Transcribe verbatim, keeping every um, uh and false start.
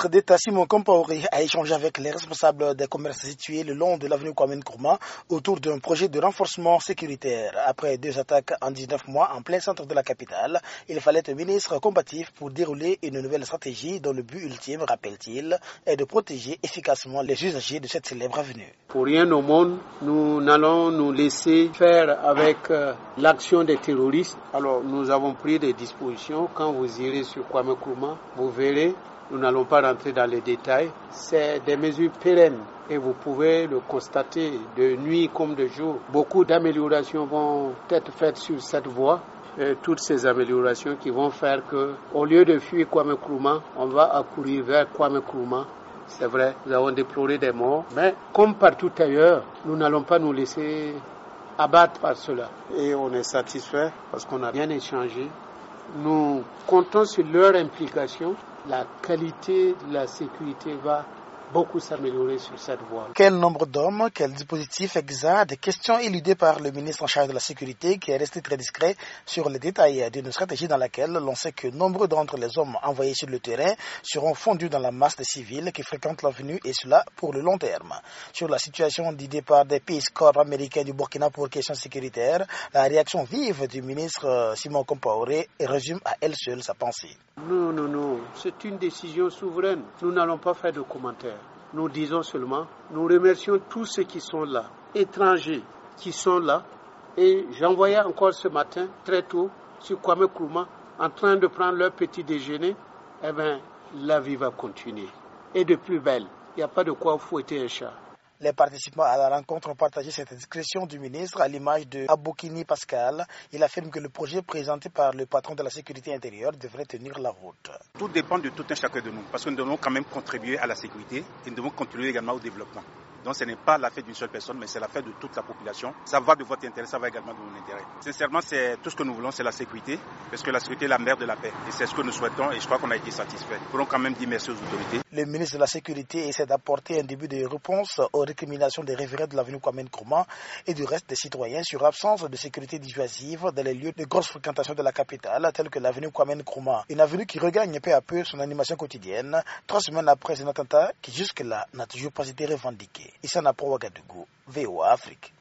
ministre d'État Simon Compaoré a échangé avec les responsables des commerces situés le long de l'avenue Kwame Nkrumah autour d'un projet de renforcement sécuritaire. Après deux attaques en dix-neuf mois en plein centre de la capitale, il fallait un ministre combatif pour dérouler une nouvelle stratégie dont le but ultime, rappelle-t-il, est de protéger efficacement les usagers de cette célèbre avenue. Pour rien au monde, nous n'allons nous laisser faire avec euh, l'action des terroristes. Alors nous avons pris des dispositions. Quand vous irez sur Kwame Nkrumah, vous verrez, nous n'allons pas rentrer dans les détails. C'est des mesures pérennes et vous pouvez le constater de nuit comme de jour. Beaucoup d'améliorations vont être faites sur cette voie. Et toutes ces améliorations qui vont faire que, au lieu de fuir Kwame Nkrumah, on va accourir vers Kwame Nkrumah. C'est vrai, nous avons déploré des morts, mais comme partout ailleurs, nous n'allons pas nous laisser abattre par cela. Et on est satisfait parce qu'on a bien échangé. Nous comptons sur leur implication. La qualité de la sécurité va beaucoup s'améliorer sur cette voie. Quel nombre d'hommes, quel dispositif exact, des questions éludées par le ministre en charge de la sécurité qui est resté très discret sur les détails d'une stratégie dans laquelle l'on sait que nombreux d'entre les hommes envoyés sur le terrain seront fondus dans la masse des civils qui fréquentent l'avenue et cela pour le long terme. Sur la situation du départ des Peace Corps américains du Burkina pour questions sécuritaires, la réaction vive du ministre Simon Compaoré résume à elle seule sa pensée. Non, non, non, c'est une décision souveraine. Nous n'allons pas faire de commentaires. Nous disons seulement, nous remercions tous ceux qui sont là, étrangers qui sont là. Et j'envoyais encore ce matin, très tôt, sur Kwame Nkrumah, en train de prendre leur petit déjeuner. Eh bien, la vie va continuer. Et de plus belle. Il n'y a pas de quoi fouetter un chat. Les participants à la rencontre ont partagé cette discrétion du ministre à l'image de Aboukini Pascal. Il affirme que le projet présenté par le patron de la sécurité intérieure devrait tenir la route. Tout dépend de tout un chacun de nous, parce que nous devons quand même contribuer à la sécurité et nous devons contribuer également au développement. Donc ce n'est pas l'affaire d'une seule personne, mais c'est l'affaire de toute la population. Ça va de votre intérêt, ça va également de mon intérêt. Sincèrement, c'est tout ce que nous voulons, c'est la sécurité, parce que la sécurité est la mère de la paix. Et c'est ce que nous souhaitons et je crois qu'on a été satisfait. Nous pourrons quand même dire merci aux autorités. Le ministre de la Sécurité essaie d'apporter un début de réponse aux récriminations des révérends de l'avenue Kwame Nkrumah et du reste des citoyens sur l'absence de sécurité dissuasive dans les lieux de grosse fréquentation de la capitale, tels que l'avenue Kwame Nkrumah. Une avenue qui regagne peu à peu son animation quotidienne, trois semaines après un attentat qui jusque-là n'a toujours pas été revendiqué. Issa Napro Ouagadougou, V O A Afrique.